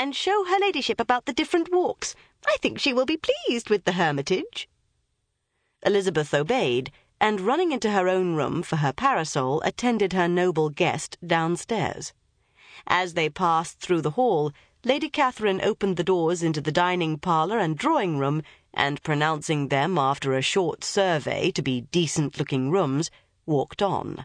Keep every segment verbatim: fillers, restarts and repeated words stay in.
and show her ladyship about the different walks. I think she will be pleased with the hermitage." Elizabeth obeyed, and running into her own room for her parasol, attended her noble guest downstairs. As they passed through the hall, Lady Catherine opened the doors into the dining parlour and drawing-room, and pronouncing them, after a short survey, to be decent-looking rooms, walked on.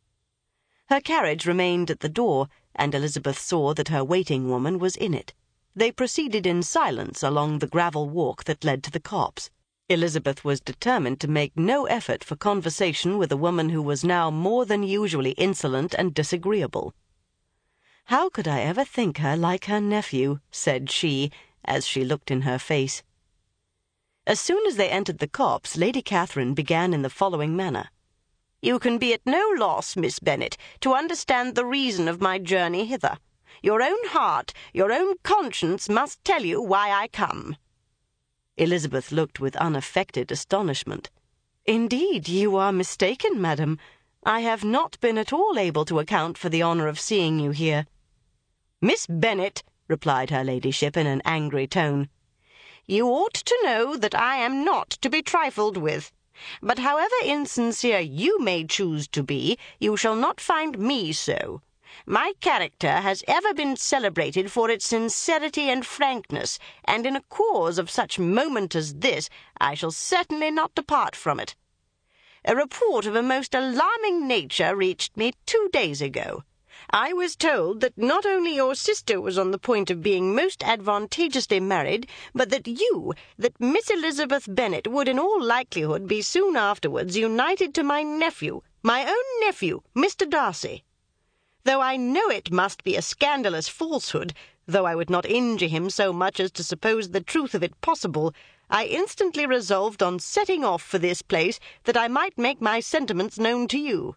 Her carriage remained at the door, and Elizabeth saw that her waiting-woman was in it. They proceeded in silence along the gravel walk that led to the copse. Elizabeth was determined to make no effort for conversation with a woman who was now more than usually insolent and disagreeable. "How could I ever think her like her nephew?" said she, as she looked in her face. As soon as they entered the copse, Lady Catherine began in the following manner. "You can be at no loss, Miss Bennet, to understand the reason of my journey hither. Your own heart, your own conscience must tell you why I come." Elizabeth looked with unaffected astonishment. "Indeed, you are mistaken, madam. I have not been at all able to account for the honour of seeing you here." "Miss Bennet," replied her ladyship in an angry tone, "you ought to know that I am not to be trifled with. But however insincere you may choose to be, you shall not find me so. My character has ever been celebrated for its sincerity and frankness, and in a cause of such moment as this, I shall certainly not depart from it. A report of a most alarming nature reached me two days ago. I was told that not only your sister was on the point of being most advantageously married, but that you, that Miss Elizabeth Bennet, would in all likelihood be soon afterwards united to my nephew, my own nephew, Mister Darcy. Though I know it must be a scandalous falsehood, though I would not injure him so much as to suppose the truth of it possible, I instantly resolved on setting off for this place, that I might make my sentiments known to you."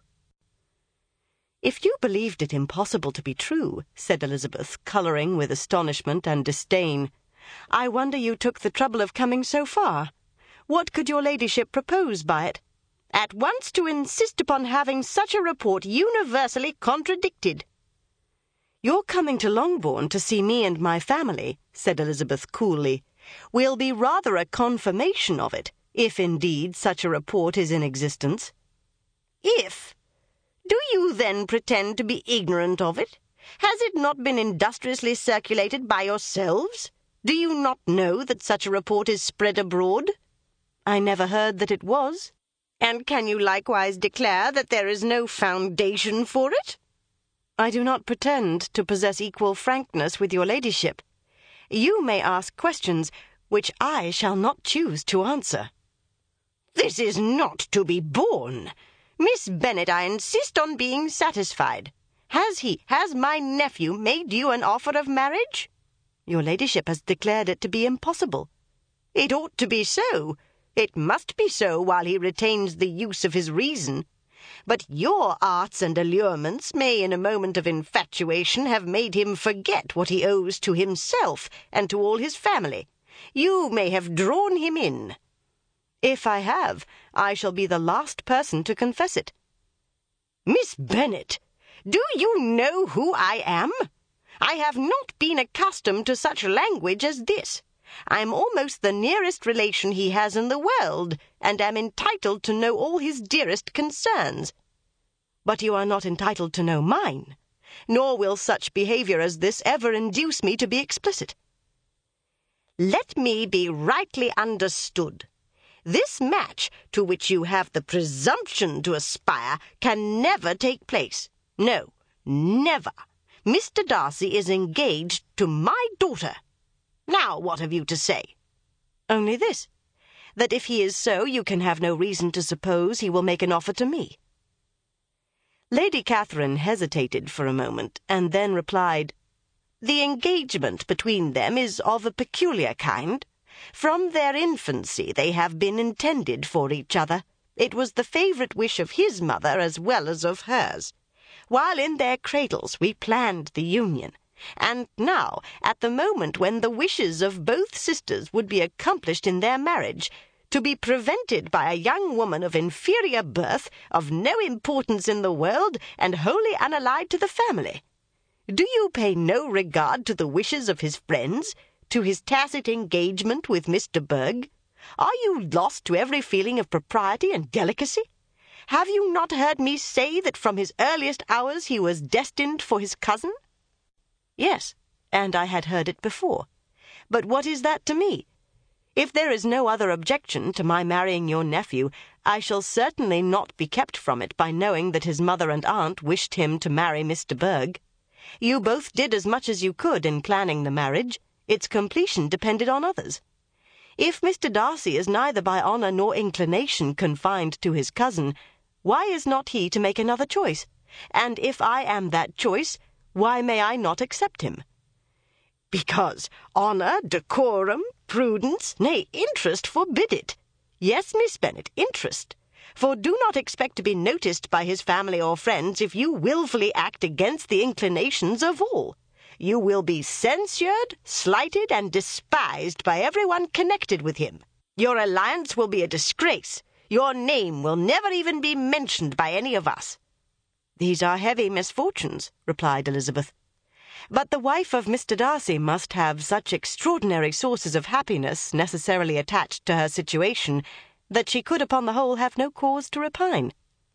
"If you believed it impossible to be true," said Elizabeth, colouring with astonishment and disdain, "I wonder you took the trouble of coming so far. What could your ladyship propose by it?" "At once to insist upon having such a report universally contradicted." "Your coming to Longbourn to see me and my family," said Elizabeth coolly, "will be rather a confirmation of it, if indeed such a report is in existence." "If? Do you then pretend to be ignorant of it? Has it not been industriously circulated by yourselves? Do you not know that such a report is spread abroad?" "I never heard that it was." "And can you likewise declare that there is no foundation for it?" "I do not pretend to possess equal frankness with your ladyship. You may ask questions which I shall not choose to answer." "This is not to be borne. Miss Bennet, I insist on being satisfied. Has he, has my nephew, made you an offer of marriage?" "Your ladyship has declared it to be impossible." "It ought to be so. It must be so while he retains the use of his reason. But your arts and allurements may in a moment of infatuation have made him forget what he owes to himself and to all his family. You may have drawn him in." "If I have, I shall be the last person to confess it." "Miss Bennet, do you know who I am? I have not been accustomed to such language as this. I am almost the nearest relation he has in the world, and am entitled to know all his dearest concerns." "But you are not entitled to know mine, nor will such behaviour as this ever induce me to be explicit." "Let me be rightly understood. This match, to which you have the presumption to aspire, can never take place. No, never. Mister Darcy is engaged to my daughter. Now what have you to say?" "Only this, that if he is so, you can have no reason to suppose he will make an offer to me." Lady Catherine hesitated for a moment, and then replied, "The engagement between them is of a peculiar kind. From their infancy they have been intended for each other. It was the favourite wish of his mother as well as of hers. While in their cradles we planned the union. And now, at the moment when the wishes of both sisters would be accomplished in their marriage, to be prevented by a young woman of inferior birth, of no importance in the world, and wholly unallied to the family. Do you pay no regard to the wishes of his friends, to his tacit engagement with Mister Berg? Are you lost to every feeling of propriety and delicacy? Have you not heard me say that from his earliest hours he was destined for his cousin? Yes, and I had heard it before. But what is that to me? If there is no other objection to my marrying your nephew, I shall certainly not be kept from it by knowing that his mother and aunt wished him to marry Mister Berg. You both did as much as you could in planning the marriage. Its completion depended on others. If Mister Darcy is neither by honour nor inclination confined to his cousin, why is not he to make another choice? And if I am that choice, why may I not accept him? Because honour, decorum, prudence, nay, interest forbid it. Yes, Miss Bennet, interest. For do not expect to be noticed by his family or friends if you wilfully act against the inclinations of all. You will be censured, slighted, and despised by everyone connected with him. Your alliance will be a disgrace. Your name will never even be mentioned by any of us. These are heavy misfortunes, replied Elizabeth. But the wife of Mister Darcy must have such extraordinary sources of happiness necessarily attached to her situation that she could upon the whole have no cause to repine.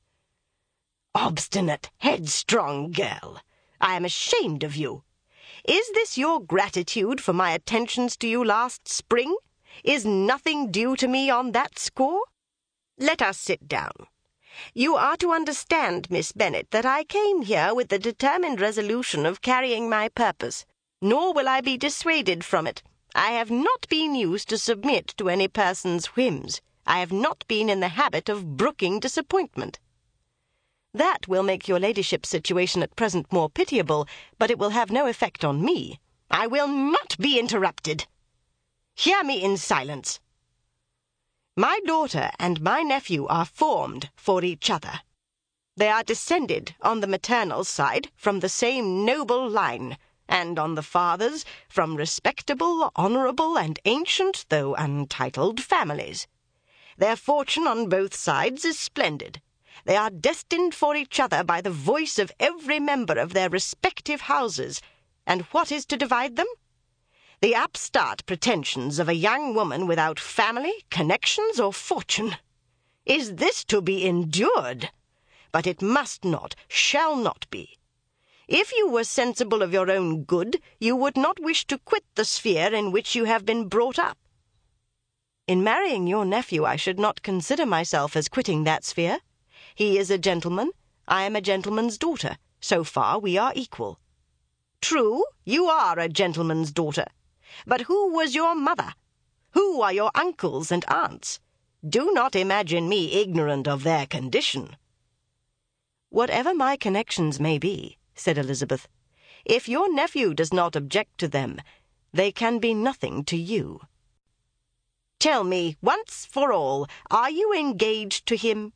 Obstinate, headstrong girl! I am ashamed of you. Is this your gratitude for my attentions to you last spring? Is nothing due to me on that score? Let us sit down. You are to understand, Miss Bennet, that I came here with the determined resolution of carrying my purpose, nor will I be dissuaded from it. I have not been used to submit to any person's whims. I have not been in the habit of brooking disappointment. That will make your ladyship's situation at present more pitiable, but it will have no effect on me. I will not be interrupted. Hear me in silence. My daughter and my nephew are formed for each other. They are descended on the maternal side from the same noble line, and on the father's from respectable, honourable, and ancient, though untitled, families. Their fortune on both sides is splendid. They are destined for each other by the voice of every member of their respective houses. And what is to divide them? The upstart pretensions of a young woman without family, connections, or fortune. Is this to be endured? But it must not, shall not be. If you were sensible of your own good, you would not wish to quit the sphere in which you have been brought up. In marrying your nephew, I should not consider myself as quitting that sphere. He is a gentleman, I am a gentleman's daughter. So far we are equal. True, you are a gentleman's daughter. But who was your mother? Who are your uncles and aunts? Do not imagine me ignorant of their condition. Whatever my connections may be, said Elizabeth, if your nephew does not object to them, they can be nothing to you. Tell me, once for all, are you engaged to him?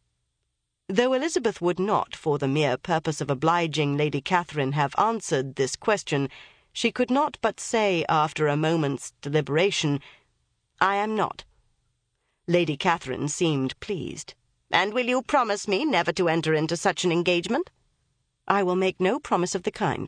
Though Elizabeth would not, for the mere purpose of obliging Lady Catherine, have answered this question, she could not but say, after a moment's deliberation, I am not. Lady Catherine seemed pleased. And will you promise me never to enter into such an engagement? I will make no promise of the kind.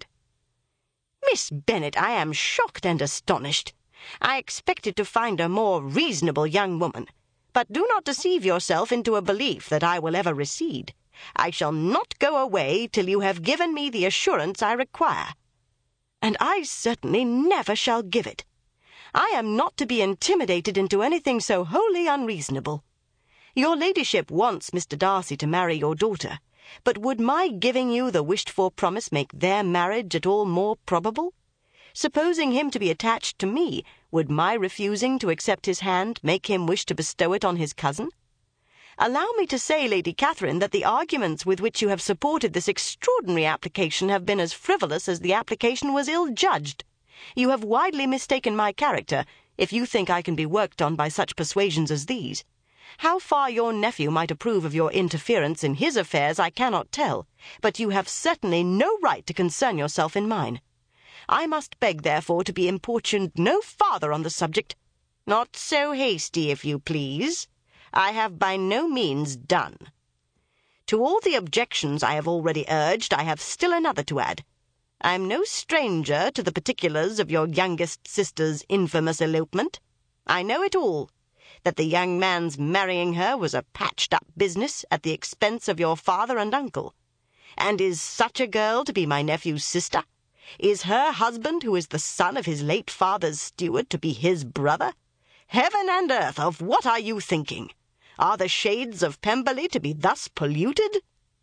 Miss Bennet, I am shocked and astonished. I expected to find a more reasonable young woman. But do not deceive yourself into a belief that I will ever recede. I shall not go away till you have given me the assurance I require. And I certainly never shall give it. I am not to be intimidated into anything so wholly unreasonable. Your ladyship wants Mister Darcy to marry your daughter, but would my giving you the wished-for promise make their marriage at all more probable? Supposing him to be attached to me, would my refusing to accept his hand make him wish to bestow it on his cousin? Allow me to say, Lady Catherine, that the arguments with which you have supported this extraordinary application have been as frivolous as the application was ill-judged. You have widely mistaken my character, if you think I can be worked on by such persuasions as these. How far your nephew might approve of your interference in his affairs I cannot tell, but you have certainly no right to concern yourself in mine. I must beg, therefore, to be importuned no farther on the subject. Not so hasty, if you please. I have by no means done. To all the objections I have already urged, I have still another to add. I'm no stranger to the particulars of your youngest sister's infamous elopement. I know it all, that the young man's marrying her was a patched-up business at the expense of your father and uncle. And is such a girl to be my nephew's sister? Is her husband, who is the son of his late father's steward, to be his brother? Heaven and earth, of what are you thinking? Are the shades of Pemberley to be thus polluted?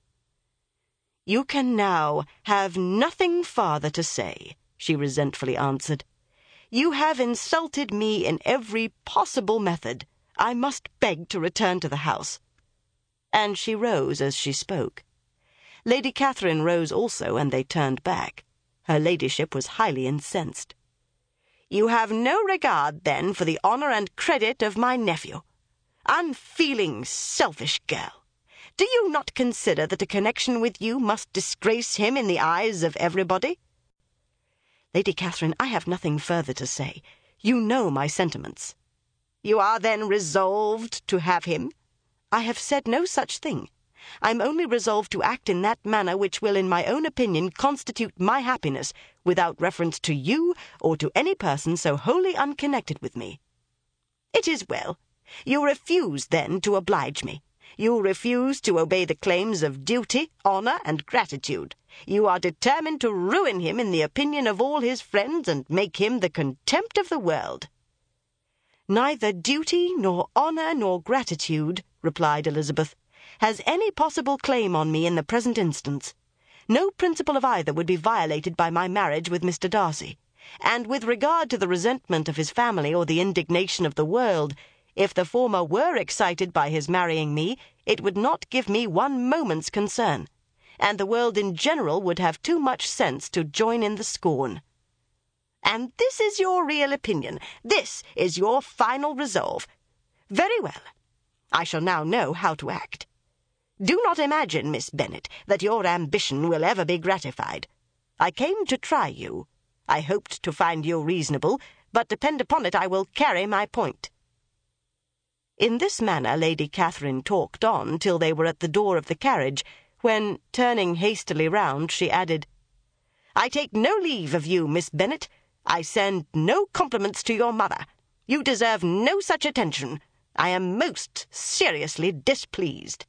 You can now have nothing farther to say, she resentfully answered. You have insulted me in every possible method. I must beg to return to the house. And she rose as she spoke. Lady Catherine rose also, and they turned back. Her ladyship was highly incensed. You have no regard, then, for the honour and credit of my nephew. Unfeeling, selfish girl! Do you not consider that a connection with you must disgrace him in the eyes of everybody? Lady Catherine, I have nothing further to say. You know my sentiments. You are then resolved to have him? I have said no such thing. I'm only resolved to act in that manner which will, in my own opinion, constitute my happiness, without reference to you or to any person so wholly unconnected with me. It is well. You refuse, then, to oblige me. You refuse to obey the claims of duty, honour, and gratitude. You are determined to ruin him in the opinion of all his friends and make him the contempt of the world. Neither duty, nor honour, nor gratitude, replied Elizabeth, has any possible claim on me in the present instance. No principle of either would be violated by my marriage with Mister Darcy, and with regard to the resentment of his family or the indignation of the world, if the former were excited by his marrying me, it would not give me one moment's concern, and the world in general would have too much sense to join in the scorn. And this is your real opinion, this is your final resolve. Very well. I shall now know how to act. Do not imagine, Miss Bennet, that your ambition will ever be gratified. I came to try you. I hoped to find you reasonable, but depend upon it I will carry my point. In this manner Lady Catherine talked on till they were at the door of the carriage, when, turning hastily round, she added, I take no leave of you, Miss Bennet. I send no compliments to your mother. You deserve no such attention. I am most seriously displeased.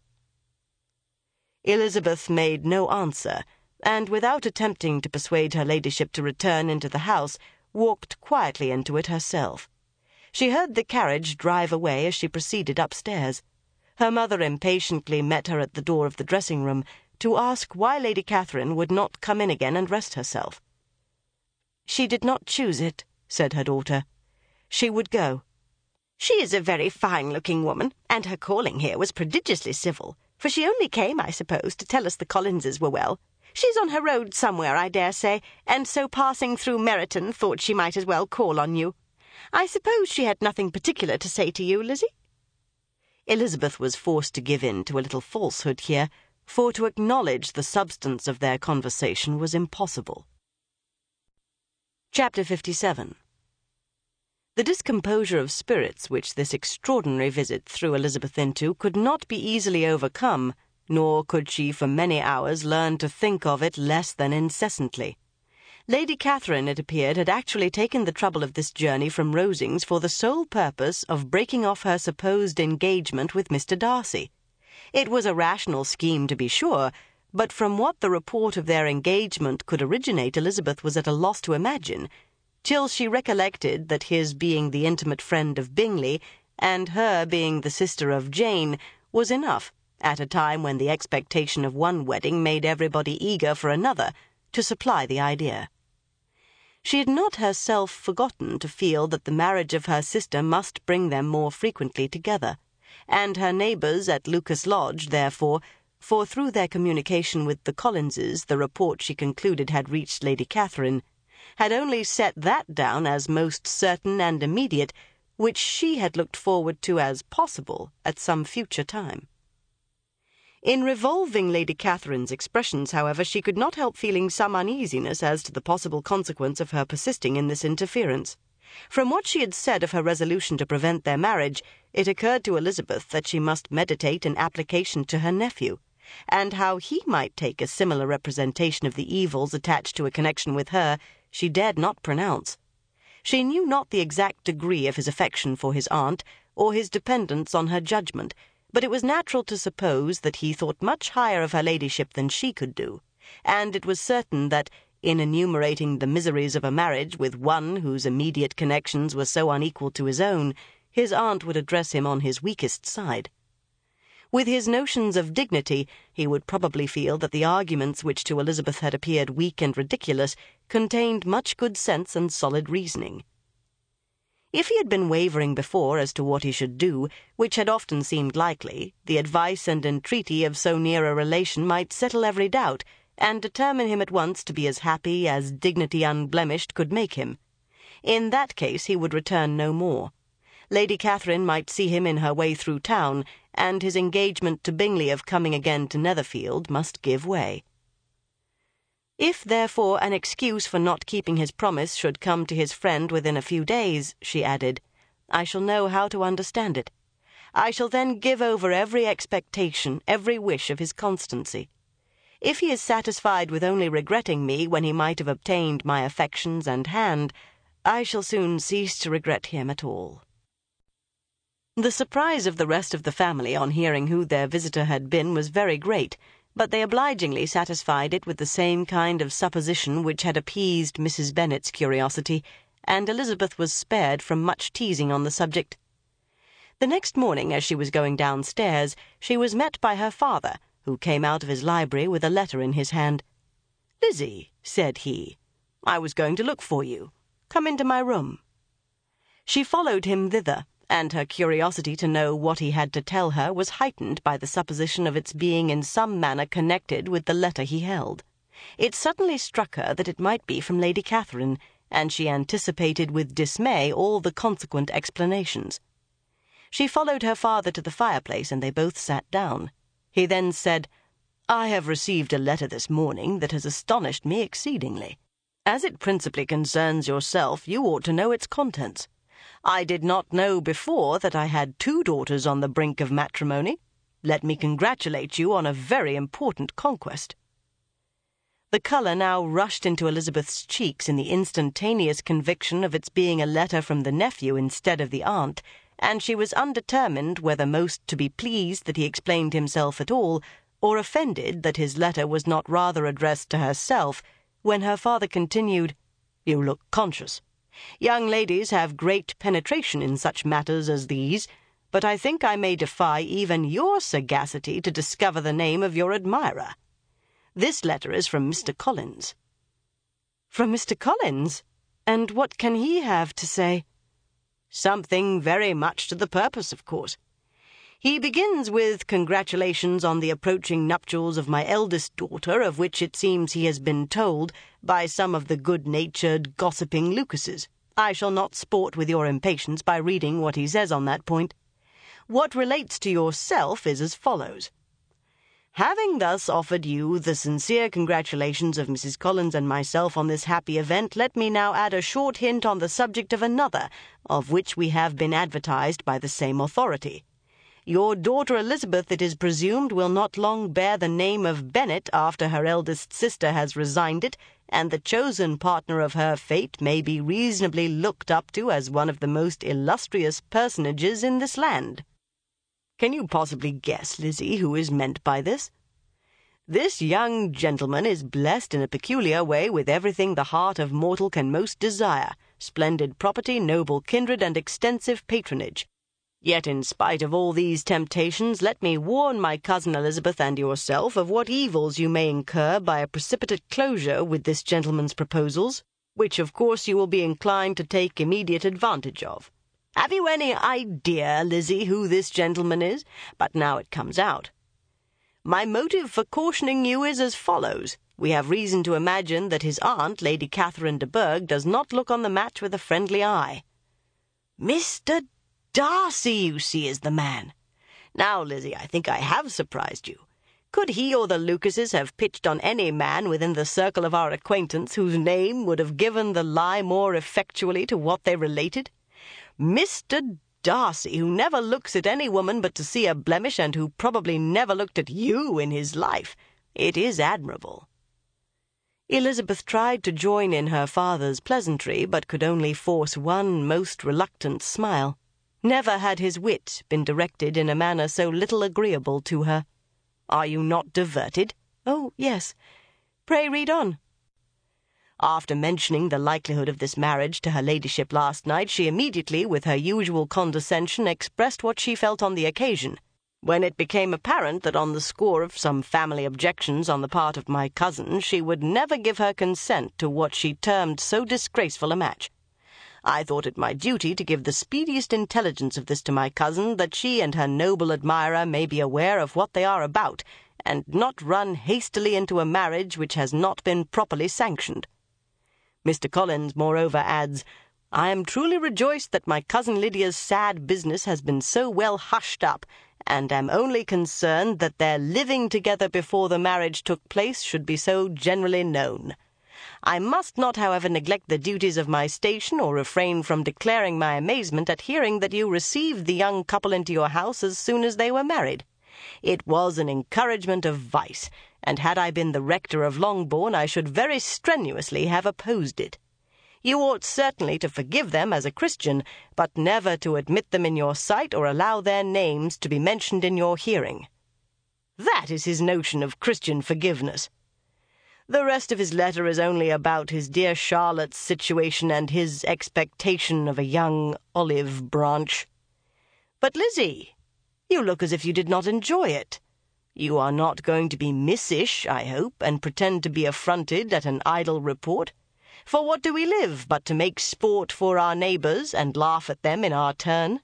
Elizabeth made no answer, and without attempting to persuade her ladyship to return into the house, walked quietly into it herself. She heard the carriage drive away as she proceeded upstairs. Her mother impatiently met her at the door of the dressing-room to ask why Lady Catherine would not come in again and rest herself. She did not choose it, said her daughter. She would go. She is a very fine-looking woman, and her calling here was prodigiously civil, for she only came, I suppose, to tell us the Collinses were well. She's on her road somewhere, I dare say, and so passing through Meryton thought she might as well call on you. I suppose she had nothing particular to say to you, Lizzie? Elizabeth was forced to give in to a little falsehood here, for to acknowledge the substance of their conversation was impossible. Chapter fifty-seven. The discomposure of spirits which this extraordinary visit threw Elizabeth into could not be easily overcome, nor could she for many hours learn to think of it less than incessantly. Lady Catherine, it appeared, had actually taken the trouble of this journey from Rosings for the sole purpose of breaking off her supposed engagement with Mister Darcy. It was a rational scheme, to be sure, but from what the report of their engagement could originate Elizabeth was at a loss to imagine, till she recollected that his being the intimate friend of Bingley, and her being the sister of Jane, was enough, at a time when the expectation of one wedding made everybody eager for another, to supply the idea. She had not herself forgotten to feel that the marriage of her sister must bring them more frequently together, and her neighbours at Lucas Lodge, therefore, for through their communication with the Collinses the report she concluded had reached Lady Catherine, had only set that down as most certain and immediate, which she had looked forward to as possible at some future time. In revolving Lady Catherine's expressions, however, she could not help feeling some uneasiness as to the possible consequence of her persisting in this interference. From what she had said of her resolution to prevent their marriage, it occurred to Elizabeth that she must meditate an application to her nephew, and how he might take a similar representation of the evils attached to a connection with her she dared not pronounce. She knew not the exact degree of his affection for his aunt, or his dependence on her judgment, but it was natural to suppose that he thought much higher of her ladyship than she could do, and it was certain that, in enumerating the miseries of a marriage with one whose immediate connections were so unequal to his own, his aunt would address him on his weakest side. With his notions of dignity, he would probably feel that the arguments which to Elizabeth had appeared weak and ridiculous contained much good sense and solid reasoning. If he had been wavering before as to what he should do, which had often seemed likely, the advice and entreaty of so near a relation might settle every doubt, and determine him at once to be as happy as dignity unblemished could make him. In that case he would return no more. Lady Catherine might see him in her way through town, and his engagement to Bingley of coming again to Netherfield must give way. If, therefore, an excuse for not keeping his promise should come to his friend within a few days, she added, I shall know how to understand it. I shall then give over every expectation, every wish of his constancy. If he is satisfied with only regretting me when he might have obtained my affections and hand, I shall soon cease to regret him at all. The surprise of the rest of the family on hearing who their visitor had been was very great, but they obligingly satisfied it with the same kind of supposition which had appeased Missus Bennet's curiosity, and Elizabeth was spared from much teasing on the subject. The next morning, as she was going downstairs, she was met by her father, who came out of his library with a letter in his hand. "Lizzie," said he, "I was going to look for you. Come into my room." She followed him thither, and her curiosity to know what he had to tell her was heightened by the supposition of its being in some manner connected with the letter he held. It suddenly struck her that it might be from Lady Catherine, and she anticipated with dismay all the consequent explanations. She followed her father to the fireplace, and they both sat down. He then said, "I have received a letter this morning that has astonished me exceedingly. As it principally concerns yourself, you ought to know its contents. I did not know before that I had two daughters on the brink of matrimony. Let me congratulate you on a very important conquest." The colour now rushed into Elizabeth's cheeks in the instantaneous conviction of its being a letter from the nephew instead of the aunt, and she was undetermined whether most to be pleased that he explained himself at all, or offended that his letter was not rather addressed to herself, when her father continued, "You look conscious. Young ladies have great penetration in such matters as these, but I think I may defy even your sagacity to discover the name of your admirer. This letter is from Mister Collins." "From Mister Collins? And what can he have to say?" "Something very much to the purpose, of course. He begins with congratulations on the approaching nuptials of my eldest daughter, of which it seems he has been told by some of the good-natured, gossiping Lucases. I shall not sport with your impatience by reading what he says on that point. What relates to yourself is as follows. Having thus offered you the sincere congratulations of Missus Collins and myself on this happy event, let me now add a short hint on the subject of another, of which we have been advertised by the same authority. Your daughter Elizabeth, it is presumed, will not long bear the name of Bennet after her eldest sister has resigned it, and the chosen partner of her fate may be reasonably looked up to as one of the most illustrious personages in this land. Can you possibly guess, Lizzie, who is meant by this? This young gentleman is blessed in a peculiar way with everything the heart of mortal can most desire, splendid property, noble kindred, and extensive patronage. Yet in spite of all these temptations, let me warn my cousin Elizabeth and yourself of what evils you may incur by a precipitate closure with this gentleman's proposals, which of course you will be inclined to take immediate advantage of. Have you any idea, Lizzie, who this gentleman is? But now it comes out. My motive for cautioning you is as follows. We have reason to imagine that his aunt, Lady Catherine de Bourgh, does not look on the match with a friendly eye. Mister Darcy, you see, is the man. Now, Lizzie, I think I have surprised you. Could he or the Lucases have pitched on any man within the circle of our acquaintance whose name would have given the lie more effectually to what they related? Mister Darcy, who never looks at any woman but to see a blemish, and who probably never looked at you in his life. It is admirable." Elizabeth tried to join in her father's pleasantry, but could only force one most reluctant smile. Never had his wit been directed in a manner so little agreeable to her. "Are you not diverted?" "Oh, yes. Pray read on." "After mentioning the likelihood of this marriage to her ladyship last night, she immediately, with her usual condescension, expressed what she felt on the occasion. When it became apparent that on the score of some family objections on the part of my cousin she would never give her consent to what she termed so disgraceful a match, I thought it my duty to give the speediest intelligence of this to my cousin, that she and her noble admirer may be aware of what they are about, and not run hastily into a marriage which has not been properly sanctioned. Mister Collins, moreover, adds, I am truly rejoiced that my cousin Lydia's sad business has been so well hushed up, and am only concerned that their living together before the marriage took place should be so generally known. I must not, however, neglect the duties of my station, or refrain from declaring my amazement at hearing that you received the young couple into your house as soon as they were married. It was an encouragement of vice, and had I been the rector of Longbourn, I should very strenuously have opposed it. You ought certainly to forgive them as a Christian, but never to admit them in your sight or allow their names to be mentioned in your hearing. That is his notion of Christian forgiveness. The rest of his letter is only about his dear Charlotte's situation and his expectation of a young olive branch. But, Lizzie, you look as if you did not enjoy it. You are not going to be missish, I hope, and pretend to be affronted at an idle report. For what do we live but to make sport for our neighbours and laugh at them in our turn?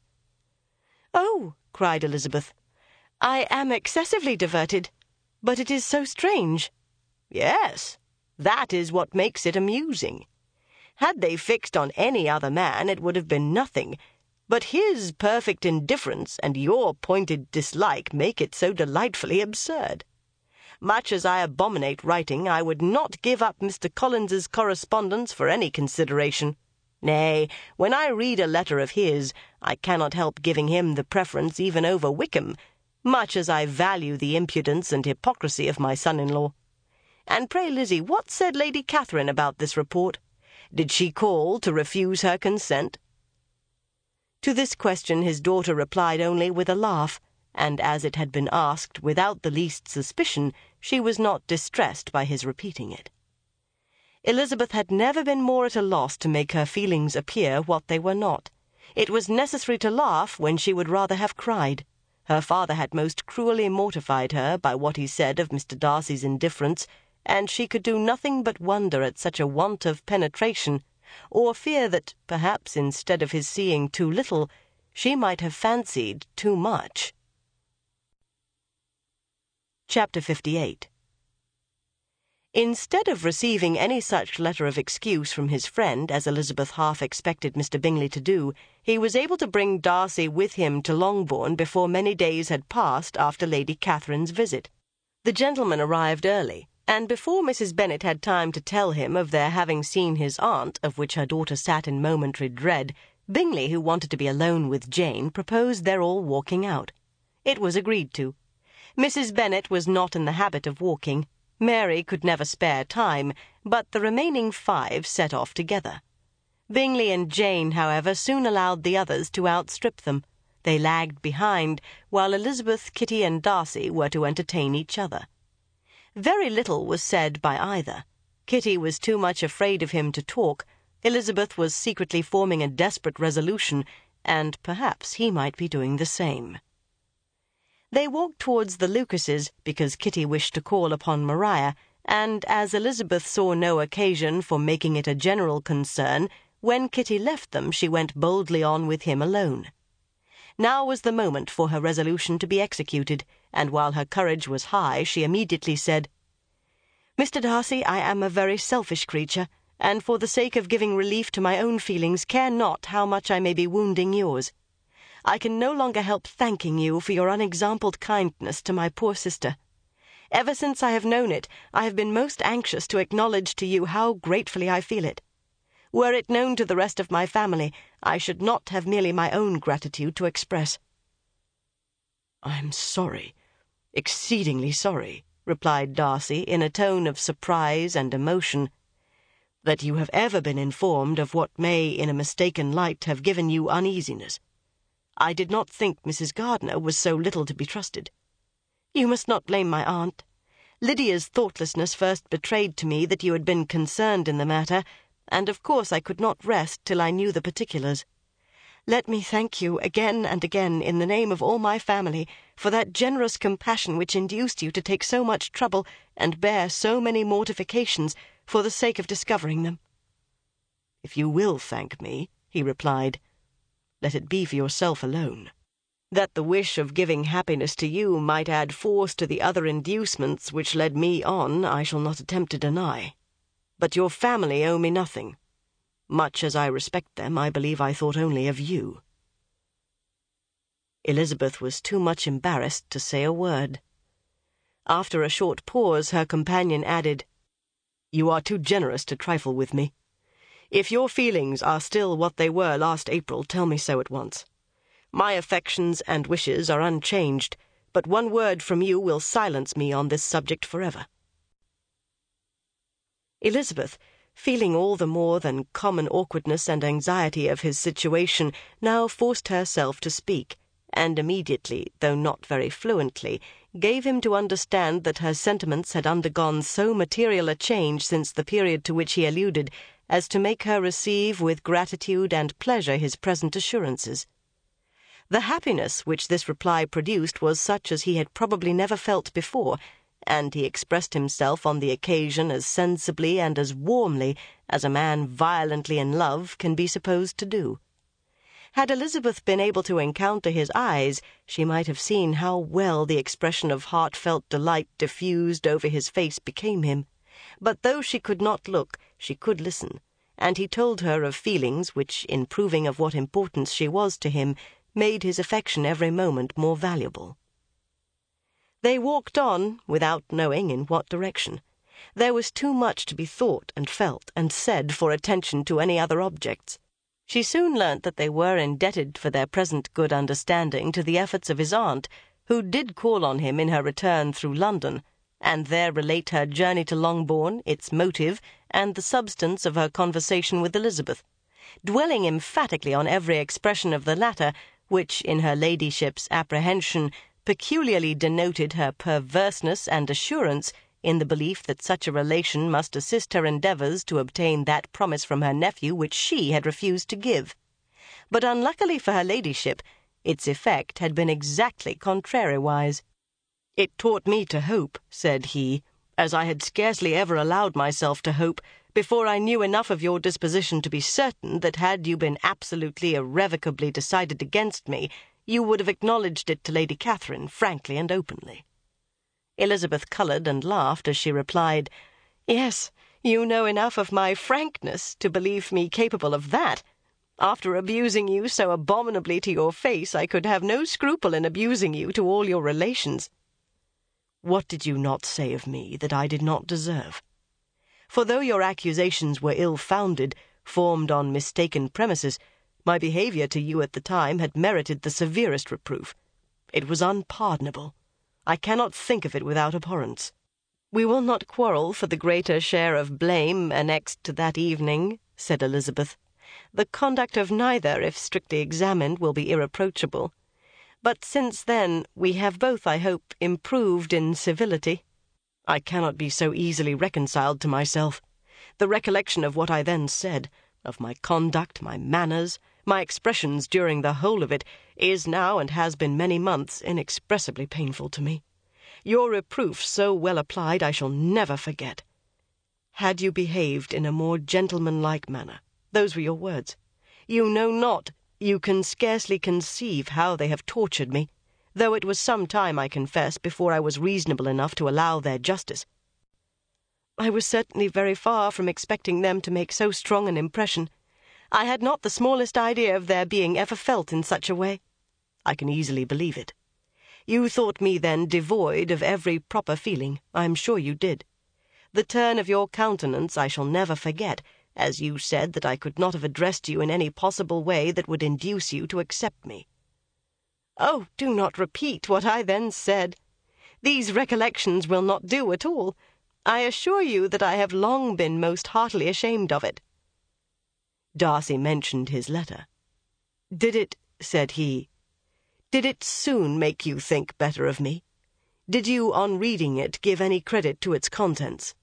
"Oh," cried Elizabeth, "I am excessively diverted, but it is so strange." "Yes, that is what makes it amusing. Had they fixed on any other man, it would have been nothing, but his perfect indifference and your pointed dislike make it so delightfully absurd. Much as I abominate writing, I would not give up Mister Collins's correspondence for any consideration. Nay, when I read a letter of his, I cannot help giving him the preference even over Wickham, much as I value the impudence and hypocrisy of my son-in-law. And pray, Lizzie, what said Lady Catherine about this report? Did she call to refuse her consent?" To this question his daughter replied only with a laugh, and as it had been asked without the least suspicion, she was not distressed by his repeating it. Elizabeth had never been more at a loss to make her feelings appear what they were not. It was necessary to laugh when she would rather have cried. Her father had most cruelly mortified her by what he said of Mister Darcy's indifference, and she could do nothing but wonder at such a want of penetration, or fear that, perhaps, instead of his seeing too little, she might have fancied too much. Chapter fifty-eight. Instead of receiving any such letter of excuse from his friend as Elizabeth half expected Mister Bingley to do, he was able to bring Darcy with him to Longbourn before many days had passed after Lady Catherine's visit. The gentleman arrived early, and before Missus Bennet had time to tell him of their having seen his aunt, of which her daughter sat in momentary dread, Bingley, who wanted to be alone with Jane, proposed their all walking out. It was agreed to. Missus Bennet was not in the habit of walking. Mary could never spare time, but the remaining five set off together. Bingley and Jane, however, soon allowed the others to outstrip them. They lagged behind, while Elizabeth, Kitty, and Darcy were to entertain each other. Very little was said by either. Kitty was too much afraid of him to talk. Elizabeth was secretly forming a desperate resolution, and perhaps he might be doing the same. They walked towards the Lucases because Kitty wished to call upon Maria, and as Elizabeth saw no occasion for making it a general concern, when Kitty left them she went boldly on with him alone. Now was the moment for her resolution to be executed, and while her courage was high she immediately said, "Mister Darcy, I am a very selfish creature, and for the sake of giving relief to my own feelings care not how much I may be wounding yours. I can no longer help thanking you for your unexampled kindness to my poor sister. Ever since I have known it, I have been most anxious to acknowledge to you how gratefully I feel it. Were it known to the rest of my family, I should not have merely my own gratitude to express." "I'm sorry, exceedingly sorry," replied Darcy in a tone of surprise and emotion, "that you have ever been informed of what may, in a mistaken light, have given you uneasiness. I did not think Missus Gardiner was so little to be trusted." "You must not blame my aunt. Lydia's thoughtlessness first betrayed to me that you had been concerned in the matter, and of course I could not rest till I knew the particulars. Let me thank you again and again, in the name of all my family, for that generous compassion which induced you to take so much trouble and bear so many mortifications for the sake of discovering them." "If you will thank me," he replied, "let it be for yourself alone. That the wish of giving happiness to you might add force to the other inducements which led me on, I shall not attempt to deny. But your family owe me nothing. Much as I respect them, I believe I thought only of you." Elizabeth was too much embarrassed to say a word. After a short pause, her companion added, "You are too generous to trifle with me. If your feelings are still what they were last April, tell me so at once. My affections and wishes are unchanged, but one word from you will silence me on this subject forever." Elizabeth, feeling all the more than common awkwardness and anxiety of his situation, now forced herself to speak, and immediately, though not very fluently, gave him to understand that her sentiments had undergone so material a change since the period to which he alluded as to make her receive with gratitude and pleasure his present assurances. The happiness which this reply produced was such as he had probably never felt before, and he expressed himself on the occasion as sensibly and as warmly as a man violently in love can be supposed to do. Had Elizabeth been able to encounter his eyes, she might have seen how well the expression of heartfelt delight diffused over his face became him. But though she could not look, she could listen, and he told her of feelings which, in proving of what importance she was to him, made his affection every moment more valuable. They walked on, without knowing in what direction. There was too much to be thought and felt and said for attention to any other objects. She soon learnt that they were indebted for their present good understanding to the efforts of his aunt, who did call on him in her return through London, and there relate her journey to Longbourn, its motive, and the substance of her conversation with Elizabeth, dwelling emphatically on every expression of the latter, which, in her ladyship's apprehension, peculiarly denoted her perverseness and assurance in the belief that such a relation must assist her endeavours to obtain that promise from her nephew which she had refused to give. But unluckily for her ladyship, its effect had been exactly contrariwise. "It taught me to hope," said he, "as I had scarcely ever allowed myself to hope, before I knew enough of your disposition to be certain that had you been absolutely irrevocably decided against me, you would have acknowledged it to Lady Catherine frankly and openly." Elizabeth coloured and laughed as she replied, "Yes, you know enough of my frankness to believe me capable of that. After abusing you so abominably to your face, I could have no scruple in abusing you to all your relations." "What did you not say of me that I did not deserve? For though your accusations were ill-founded, formed on mistaken premises, my behaviour to you at the time had merited the severest reproof. It was unpardonable. I cannot think of it without abhorrence." "We will not quarrel for the greater share of blame annexed to that evening," said Elizabeth. "The conduct of neither, if strictly examined, will be irreproachable. But since then we have both, I hope, improved in civility." "I cannot be so easily reconciled to myself. The recollection of what I then said, of my conduct, my manners, my expressions during the whole of it, is now and has been many months inexpressibly painful to me. Your reproof, so well applied, I shall never forget. Had you behaved in a more gentlemanlike manner, those were your words. You know not, you can scarcely conceive how they have tortured me, though it was some time, I confess, before I was reasonable enough to allow their justice." "I was certainly very far from expecting them to make so strong an impression. I had not the smallest idea of their being ever felt in such a way." "I can easily believe it. You thought me then devoid of every proper feeling. I am sure you did. The turn of your countenance I shall never forget, as you said that I could not have addressed you in any possible way that would induce you to accept me." "Oh, do not repeat what I then said. These recollections will not do at all. I assure you that I have long been most heartily ashamed of it." Darcy mentioned his letter. "Did it," said he, "did it soon make you think better of me? Did you, on reading it, give any credit to its contents?"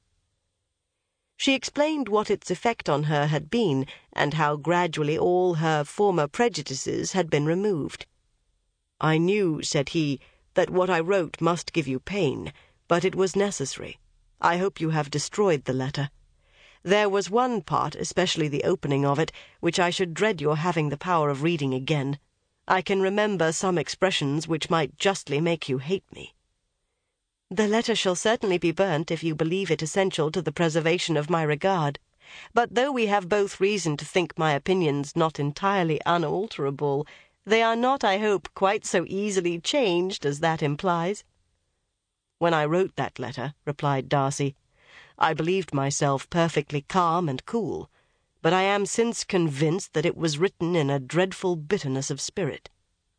She explained what its effect on her had been, and how gradually all her former prejudices had been removed. "I knew," said he, "that what I wrote must give you pain, but it was necessary. I hope you have destroyed the letter. There was one part, especially the opening of it, which I should dread your having the power of reading again. I can remember some expressions which might justly make you hate me." "The letter shall certainly be burnt if you believe it essential to the preservation of my regard. But though we have both reason to think my opinions not entirely unalterable, they are not, I hope, quite so easily changed as that implies." "When I wrote that letter," replied Darcy, "I believed myself perfectly calm and cool, but I am since convinced that it was written in a dreadful bitterness of spirit."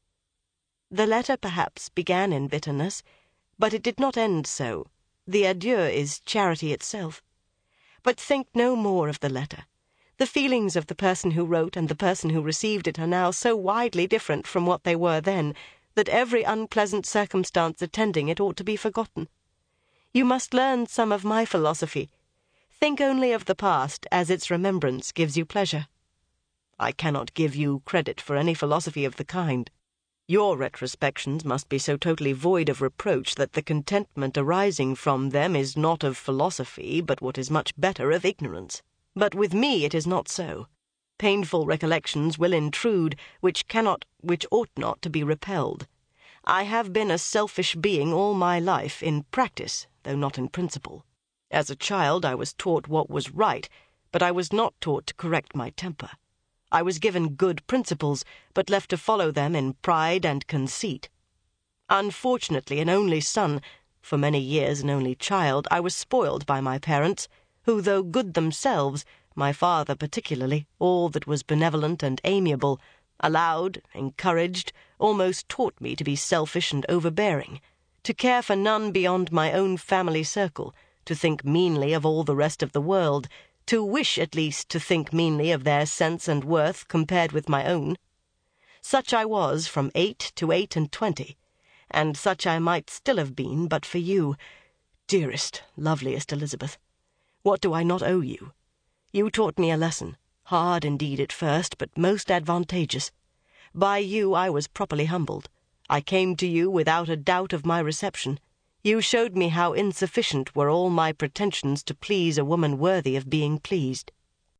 "The letter perhaps began in bitterness, but it did not end so. The adieu is charity itself. But think no more of the letter. The feelings of the person who wrote and the person who received it are now so widely different from what they were then, that every unpleasant circumstance attending it ought to be forgotten. You must learn some of my philosophy. Think only of the past, as its remembrance gives you pleasure." "I cannot give you credit for any philosophy of the kind. Your retrospections must be so totally void of reproach that the contentment arising from them is not of philosophy, but what is much better, of ignorance. But with me it is not so. Painful recollections will intrude, which cannot, which ought not to be repelled. I have been a selfish being all my life, in practice, though not in principle. As a child I was taught what was right, but I was not taught to correct my temper. I was given good principles, but left to follow them in pride and conceit. Unfortunately, an only son, for many years an only child, I was spoiled by my parents, who, though good themselves, my father particularly, all that was benevolent and amiable, allowed, encouraged, almost taught me to be selfish and overbearing, to care for none beyond my own family circle, to think meanly of all the rest of the world, to wish, at least, to think meanly of their sense and worth compared with my own. Such I was from eight to eight and twenty, and such I might still have been but for you, dearest, loveliest Elizabeth. What do I not owe you? You taught me a lesson, hard indeed at first, but most advantageous. By you I was properly humbled. I came to you without a doubt of my reception. You showed me how insufficient were all my pretensions to please a woman worthy of being pleased."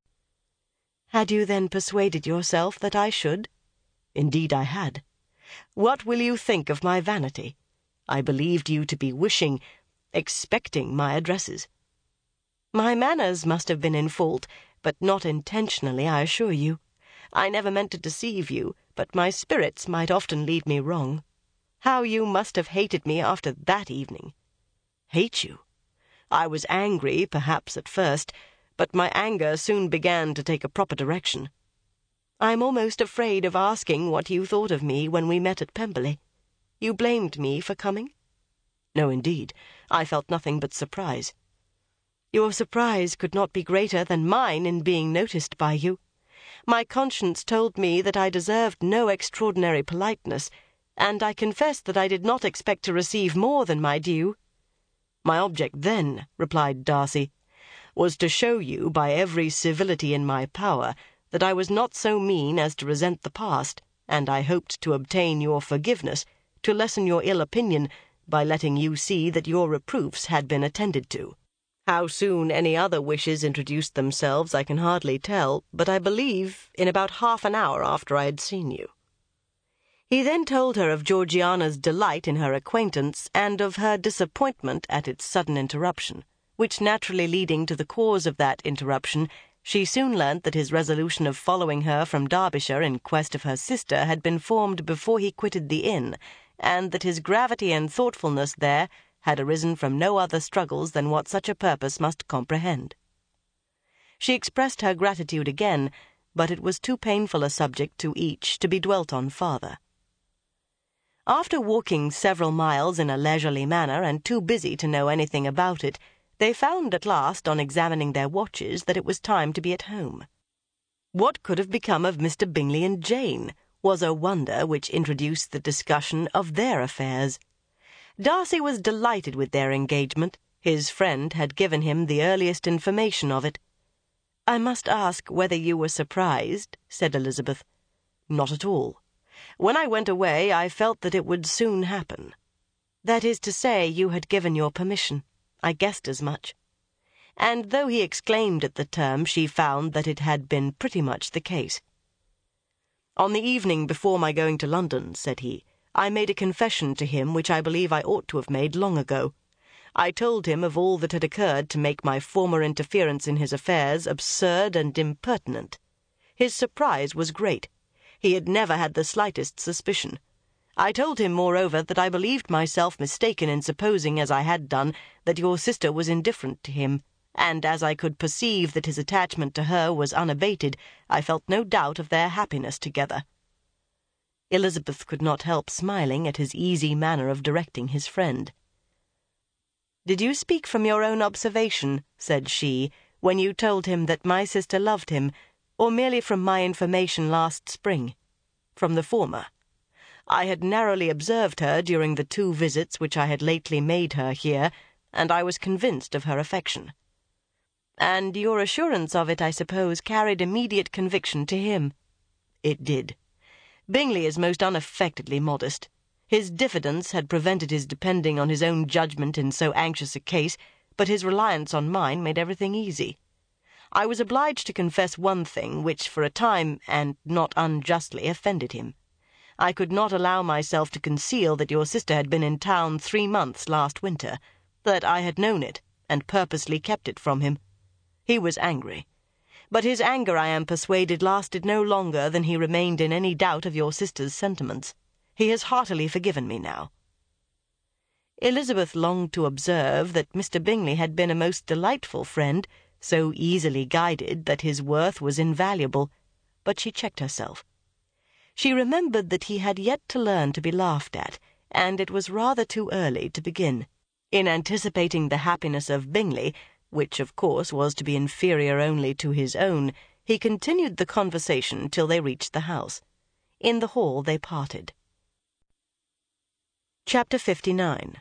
"Had you then persuaded yourself that I should?" "Indeed I had. What will you think of my vanity? I believed you to be wishing, expecting my addresses." "My manners must have been in fault, but not intentionally, I assure you. I never meant to deceive you, but my spirits might often lead me wrong. How you must have hated me after that evening." "Hate you? I was angry, perhaps, at first, but my anger soon began to take a proper direction. I'm almost afraid of asking what you thought of me when we met at Pemberley. You blamed me for coming?" "No, indeed. I felt nothing but surprise." "Your surprise could not be greater than mine in being noticed by you. My conscience told me that I deserved no extraordinary politeness, and I confess that I did not expect to receive more than my due." "My object then," replied Darcy, "was to show you by every civility in my power that I was not so mean as to resent the past, and I hoped to obtain your forgiveness, to lessen your ill opinion, by letting you see that your reproofs had been attended to. How soon any other wishes introduced themselves I can hardly tell, but I believe in about half an hour after I had seen you." He then told her of Georgiana's delight in her acquaintance, and of her disappointment at its sudden interruption, which naturally leading to the cause of that interruption, she soon learnt that his resolution of following her from Derbyshire in quest of her sister had been formed before he quitted the inn, and that his gravity and thoughtfulness there had arisen from no other struggles than what such a purpose must comprehend. She expressed her gratitude again, but it was too painful a subject to each to be dwelt on farther. After walking several miles in a leisurely manner and too busy to know anything about it, they found at last, on examining their watches, that it was time to be at home. What could have become of Mister Bingley and Jane was a wonder which introduced the discussion of their affairs. Darcy was delighted with their engagement. His friend had given him the earliest information of it. "I must ask whether you were surprised," said Elizabeth. "Not at all. When I went away, I felt that it would soon happen." "That is to say, you had given your permission. I guessed as much." And though he exclaimed at the term, she found that it had been pretty much the case. "On the evening before my going to London," said he, "I made a confession to him which I believe I ought to have made long ago. I told him of all that had occurred to make my former interference in his affairs absurd and impertinent. His surprise was great. He had never had the slightest suspicion. I told him, moreover, that I believed myself mistaken in supposing, as I had done, that your sister was indifferent to him, and as I could perceive that his attachment to her was unabated, I felt no doubt of their happiness together." Elizabeth could not help smiling at his easy manner of directing his friend. "Did you speak from your own observation," said she, "when you told him that my sister loved him, or merely from my information last spring?" "From the former. I had narrowly observed her during the two visits which I had lately made her here, and I was convinced of her affection." "And your assurance of it, I suppose, carried immediate conviction to him?" "It did. Bingley is most unaffectedly modest. His diffidence had prevented his depending on his own judgment in so anxious a case, but his reliance on mine made everything easy. I was obliged to confess one thing which for a time, and not unjustly, offended him. I could not allow myself to conceal that your sister had been in town three months last winter, that I had known it, and purposely kept it from him. He was angry. But his anger, I am persuaded, lasted no longer than he remained in any doubt of your sister's sentiments. He has heartily forgiven me now." Elizabeth longed to observe that Mister Bingley had been a most delightful friend, so easily guided that his worth was invaluable, but she checked herself. She remembered that he had yet to learn to be laughed at, and it was rather too early to begin. In anticipating the happiness of Bingley, which of course was to be inferior only to his own, he continued the conversation till they reached the house. In the hall they parted. Chapter fifty-nine.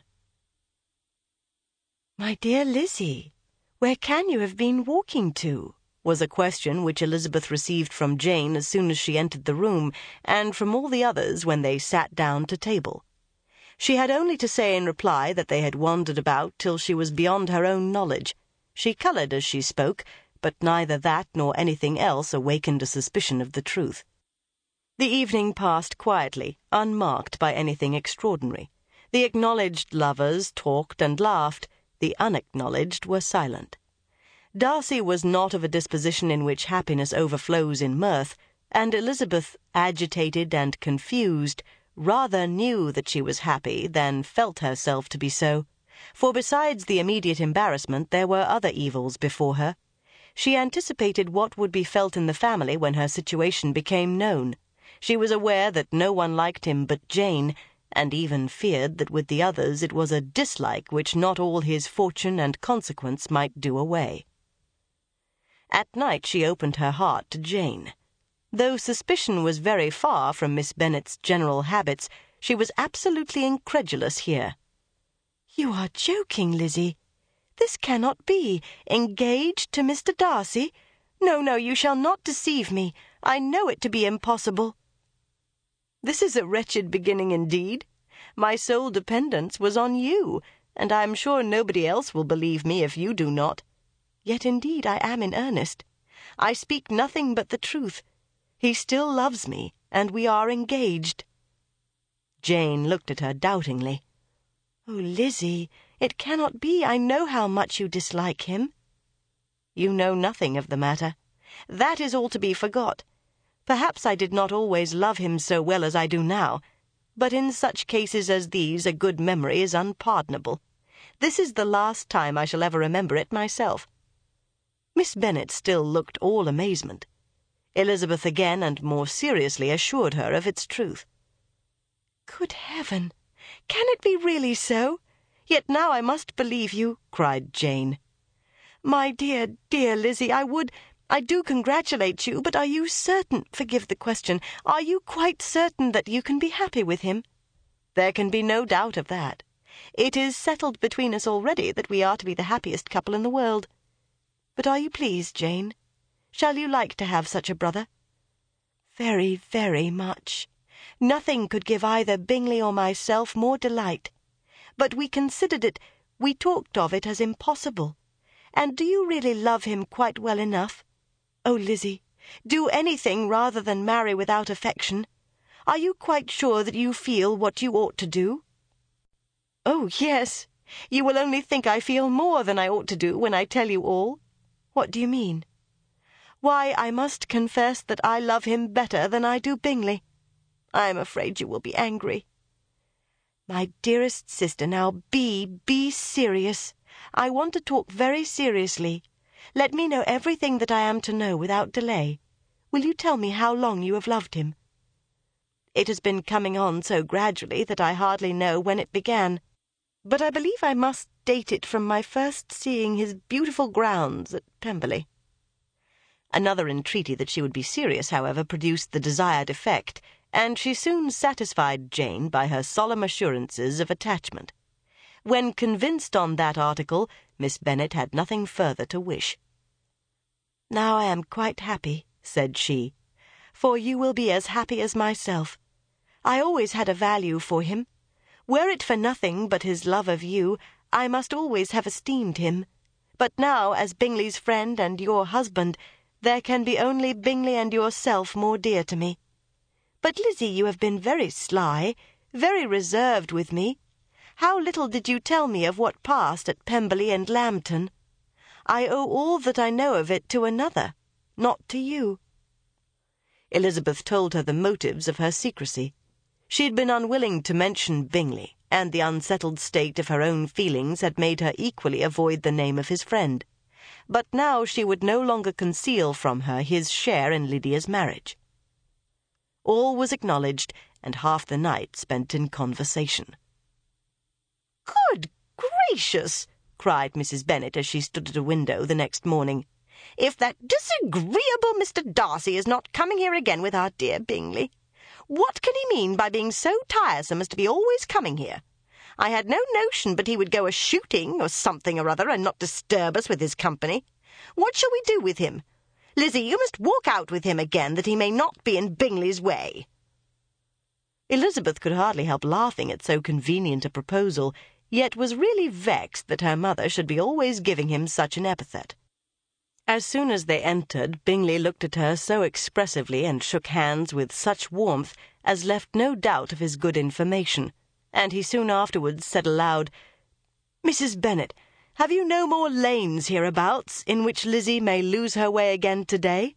"My dear Lizzie, where can you have been walking to?" was a question which Elizabeth received from Jane as soon as she entered the room, and from all the others when they sat down to table. She had only to say in reply that they had wandered about till she was beyond her own knowledge. She coloured as she spoke, but neither that nor anything else awakened a suspicion of the truth. The evening passed quietly, unmarked by anything extraordinary. The acknowledged lovers talked and laughed. The unacknowledged were silent. Darcy was not of a disposition in which happiness overflows in mirth, and Elizabeth, agitated and confused, rather knew that she was happy than felt herself to be so, for besides the immediate embarrassment there were other evils before her. She anticipated what would be felt in the family when her situation became known. She was aware that no one liked him but Jane, and even feared that with the others it was a dislike which not all his fortune and consequence might do away. At night she opened her heart to Jane. Though suspicion was very far from Miss Bennet's general habits, she was absolutely incredulous here. "You are joking, Lizzie. This cannot be. Engaged to Mister Darcy? No, no, you shall not deceive me. I know it to be impossible." "This is a wretched beginning indeed. My sole dependence was on you, and I am sure nobody else will believe me if you do not. Yet indeed I am in earnest. I speak nothing but the truth. He still loves me, and we are engaged." Jane looked at her doubtingly. "Oh, Lizzie, it cannot be. I know how much you dislike him." "You know nothing of the matter. That is all to be forgot. Perhaps I did not always love him so well as I do now, but in such cases as these a good memory is unpardonable. This is the last time I shall ever remember it myself." Miss Bennet still looked all amazement. Elizabeth again and more seriously assured her of its truth. "Good heaven! Can it be really so? Yet now I must believe you," cried Jane. "My dear, dear Lizzie, I would, I do congratulate you, but are you certain, forgive the question, are you quite certain that you can be happy with him?" "There can be no doubt of that. It is settled between us already that we are to be the happiest couple in the world. But are you pleased, Jane? Shall you like to have such a brother?" "Very, very much. Nothing could give either Bingley or myself more delight. But we considered it, we talked of it as impossible. And do you really love him quite well enough? Oh, Lizzie, do anything rather than marry without affection. Are you quite sure that you feel what you ought to do?" "Oh, yes. You will only think I feel more than I ought to do when I tell you all." "What do you mean?" "Why, I must confess that I love him better than I do Bingley. I am afraid you will be angry." "My dearest sister, now be, be serious. I want to talk very seriously. Let me know everything that I am to know without delay. Will you tell me how long you have loved him?" "It has been coming on so gradually that I hardly know when it began. But I believe I must date it from my first seeing his beautiful grounds at Pemberley." Another entreaty that she would be serious, however, produced the desired effect, and she soon satisfied Jane by her solemn assurances of attachment. When convinced on that article, Miss Bennet had nothing further to wish. "Now I am quite happy," said she, "for you will be as happy as myself. I always had a value for him. Were it for nothing but his love of you, I must always have esteemed him. But now, as Bingley's friend and your husband, there can be only Bingley and yourself more dear to me. But, Lizzie, you have been very sly, very reserved with me. How little did you tell me of what passed at Pemberley and Lambton? I owe all that I know of it to another, not to you." Elizabeth told her the motives of her secrecy. She had been unwilling to mention Bingley, and the unsettled state of her own feelings had made her equally avoid the name of his friend. But now she would no longer conceal from her his share in Lydia's marriage. All was acknowledged, and half the night spent in conversation. "Good gracious!" cried Missus Bennet as she stood at a window the next morning. "If that disagreeable Mister Darcy is not coming here again with our dear Bingley! What can he mean by being so tiresome as to be always coming here? I had no notion but he would go a-shooting or something or other and not disturb us with his company. What shall we do with him? Lizzie, you must walk out with him again, that he may not be in Bingley's way." Elizabeth could hardly help laughing at so convenient a proposal, yet was really vexed that her mother should be always giving him such an epithet. As soon as they entered, Bingley looked at her so expressively and shook hands with such warmth as left no doubt of his good information, and he soon afterwards said aloud, "Missus Bennet, have you no more lanes hereabouts in which Lizzie may lose her way again to-day?"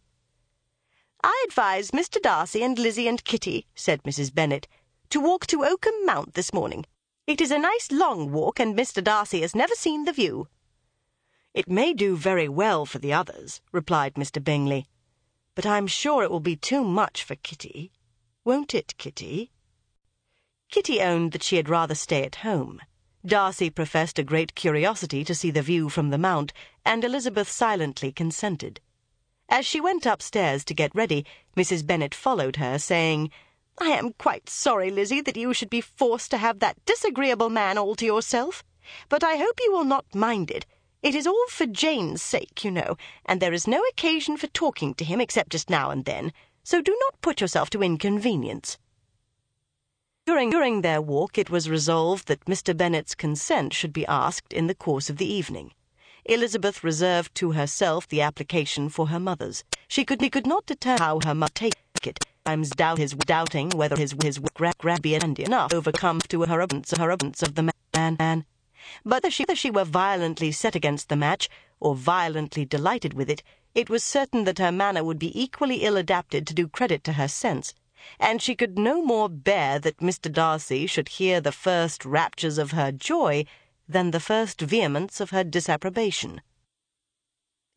"I advise Mister Darcy and Lizzie and Kitty," said Missus Bennet, "to walk to Oakham Mount this morning. It is a nice long walk, and Mister Darcy has never seen the view." "It may do very well for the others," replied Mister Bingley, "but I'm sure it will be too much for Kitty. Won't it, Kitty?" Kitty owned that she had rather stay at home. Darcy professed a great curiosity to see the view from the Mount, and Elizabeth silently consented. As she went upstairs to get ready, Missus Bennet followed her, saying, "I am quite sorry, Lizzie, that you should be forced to have that disagreeable man all to yourself. But I hope you will not mind it. It is all for Jane's sake, you know, and there is no occasion for talking to him except just now and then, so do not put yourself to inconvenience." During, during their walk it was resolved that Mister Bennet's consent should be asked in the course of the evening. Elizabeth reserved to herself the application for her mother's. She could, he could not determine how her mother take it, times doubt his doubting whether his his grab be handy enough overcome to her abundance, her abundance of the man. man. But whether she, whether she were violently set against the match, or violently delighted with it, it was certain that her manner would be equally ill-adapted to do credit to her sense, and she could no more bear that Mister Darcy should hear the first raptures of her joy than the first vehemence of her disapprobation.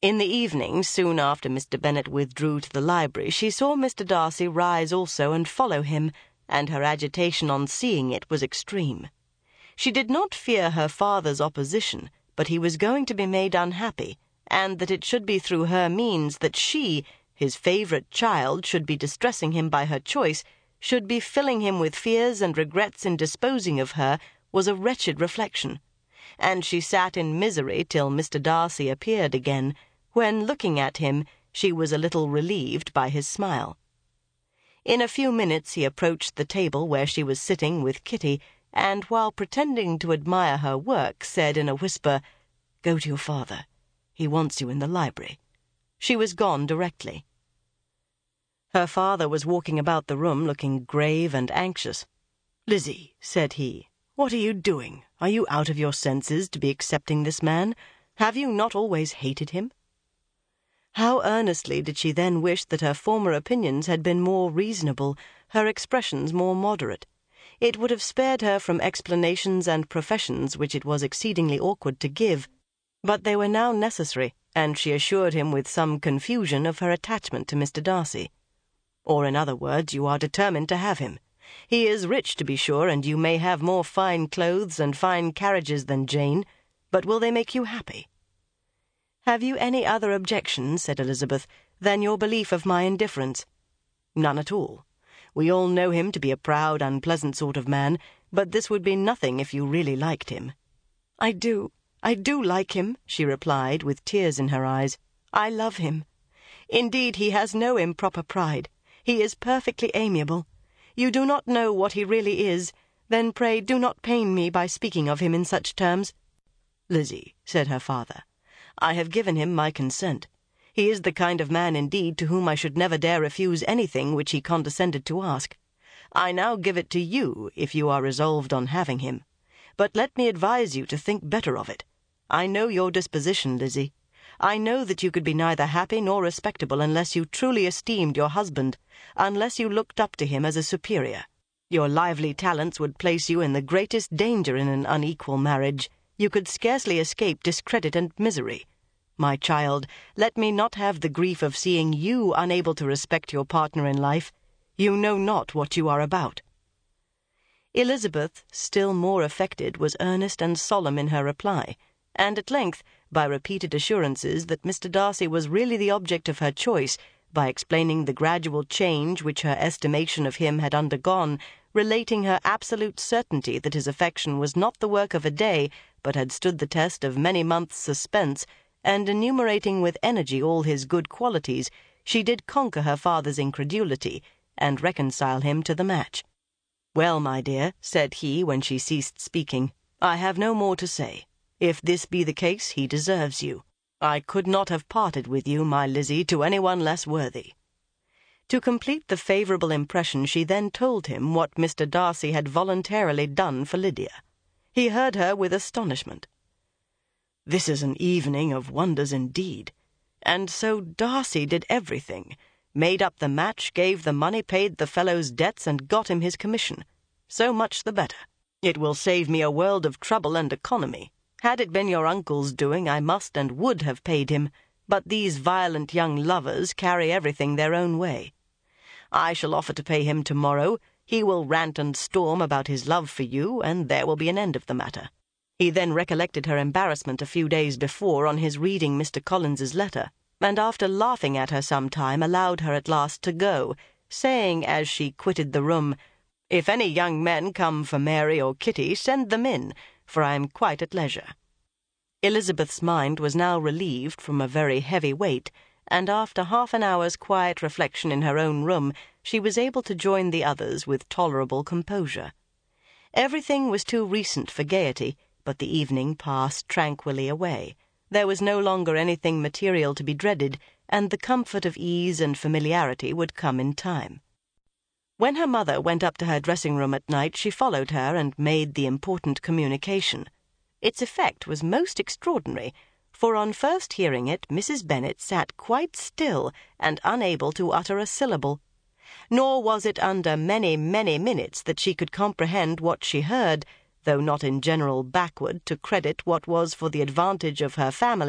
In the evening, soon after Mister Bennet withdrew to the library, she saw Mister Darcy rise also and follow him, and her agitation on seeing it was extreme. She did not fear her father's opposition, but he was going to be made unhappy, and that it should be through her means that she, his favourite child, should be distressing him by her choice, should be filling him with fears and regrets in disposing of her, was a wretched reflection. And she sat in misery till Mister Darcy appeared again, when, looking at him, she was a little relieved by his smile. In a few minutes he approached the table where she was sitting with Kitty, and, while pretending to admire her work, said in a whisper, "Go to your father. He wants you in the library." She was gone directly. Her father was walking about the room, looking grave and anxious. "Lizzie," said he, "what are you doing? Are you out of your senses to be accepting this man? Have you not always hated him?" How earnestly did she then wish that her former opinions had been more reasonable, her expressions more moderate. It would have spared her from explanations and professions which it was exceedingly awkward to give, but they were now necessary, and she assured him with some confusion of her attachment to Mister Darcy. "Or, in other words, you are determined to have him. He is rich, to be sure, and you may have more fine clothes and fine carriages than Jane, but will they make you happy?" "Have you any other objection," said Elizabeth, "than your belief of my indifference?" "None at all. We all know him to be a proud, unpleasant sort of man, but this would be nothing if you really liked him." "I do, I do like him," she replied, with tears in her eyes. "I love him. Indeed, he has no improper pride. He is perfectly amiable. You do not know what he really is. Then pray do not pain me by speaking of him in such terms." "Lizzie," said her father, "I have given him my consent. He is the kind of man, indeed, to whom I should never dare refuse anything which he condescended to ask. I now give it to you, if you are resolved on having him. But let me advise you to think better of it. I know your disposition, Lizzie. I know that you could be neither happy nor respectable unless you truly esteemed your husband, unless you looked up to him as a superior. Your lively talents would place you in the greatest danger in an unequal marriage. You could scarcely escape discredit and misery. My child, let me not have the grief of seeing you unable to respect your partner in life. You know not what you are about." Elizabeth, still more affected, was earnest and solemn in her reply, and at length, by repeated assurances that Mister Darcy was really the object of her choice, by explaining the gradual change which her estimation of him had undergone, relating her absolute certainty that his affection was not the work of a day, but had stood the test of many months' suspense, and enumerating with energy all his good qualities, she did conquer her father's incredulity, and reconcile him to the match. "Well, my dear," said he, when she ceased speaking, "I have no more to say. If this be the case, he deserves you. I could not have parted with you, my Lizzie, to anyone less worthy." To complete the favourable impression, she then told him what Mister Darcy had voluntarily done for Lydia. He heard her with astonishment. "This is an evening of wonders indeed. And so Darcy did everything, made up the match, gave the money, paid the fellow's debts, and got him his commission. So much the better. It will save me a world of trouble and economy. Had it been your uncle's doing, I must and would have paid him, but these violent young lovers carry everything their own way. I shall offer to pay him tomorrow. He will rant and storm about his love for you, and there will be an end of the matter." He then recollected her embarrassment a few days before on his reading Mister Collins's letter, and after laughing at her some time, allowed her at last to go, saying as she quitted the room, "If any young men come for Mary or Kitty, send them in, for I am quite at leisure." Elizabeth's mind was now relieved from a very heavy weight, and after half an hour's quiet reflection in her own room, she was able to join the others with tolerable composure. Everything was too recent for gaiety, but the evening passed tranquilly away. There was no longer anything material to be dreaded, and the comfort of ease and familiarity would come in time. When her mother went up to her dressing-room at night, she followed her and made the important communication. Its effect was most extraordinary, for on first hearing it, Missus Bennet sat quite still and unable to utter a syllable. Nor was it under many, many minutes that she could comprehend what she heard, though not in general backward to credit what was for the advantage of her family,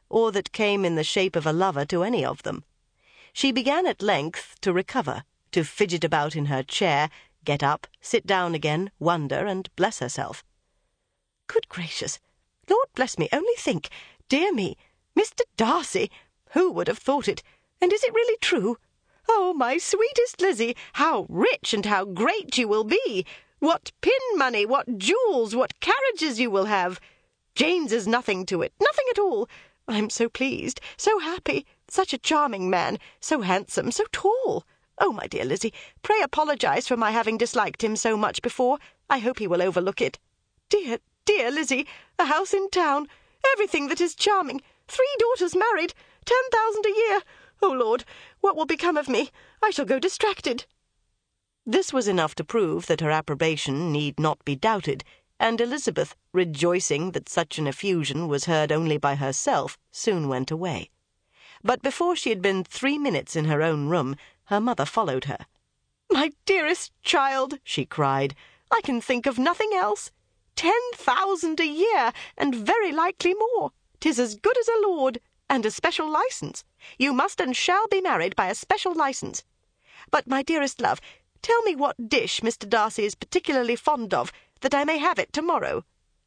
or that came in the shape of a lover to any of them. She began at length to recover, to fidget about in her chair, get up, sit down again, wonder, and bless herself. Good gracious! Lord bless me, only think! Dear me! Mister Darcy! Who would have thought it? And is it really true? Oh, my sweetest Lizzie, how rich and how great you will be! What pin money, what jewels, what carriages you will have! Jane's is nothing to it, nothing at all. I'm so pleased, so happy, such a charming man, so handsome, so tall. Oh, my dear Lizzie, pray apologize for my having disliked him so much before. I hope he will overlook it. Dear, dear Lizzie, a house in town, everything that is charming, three daughters married, ten thousand a year. Oh, Lord, what will become of me? I shall go distracted. This was enough to prove that her approbation need not be doubted, and Elizabeth, rejoicing that such an effusion was heard only by herself, soon went away. But before she had been three minutes in her own room, her mother followed her. "My dearest child," she cried, "I can think of nothing else. Ten thousand a year, and very likely more. 'Tis as good as a lord, and a special licence. You must and shall be married by a special licence. But, my dearest love, tell me what dish Mister Darcy is particularly fond of, that I may have it tomorrow."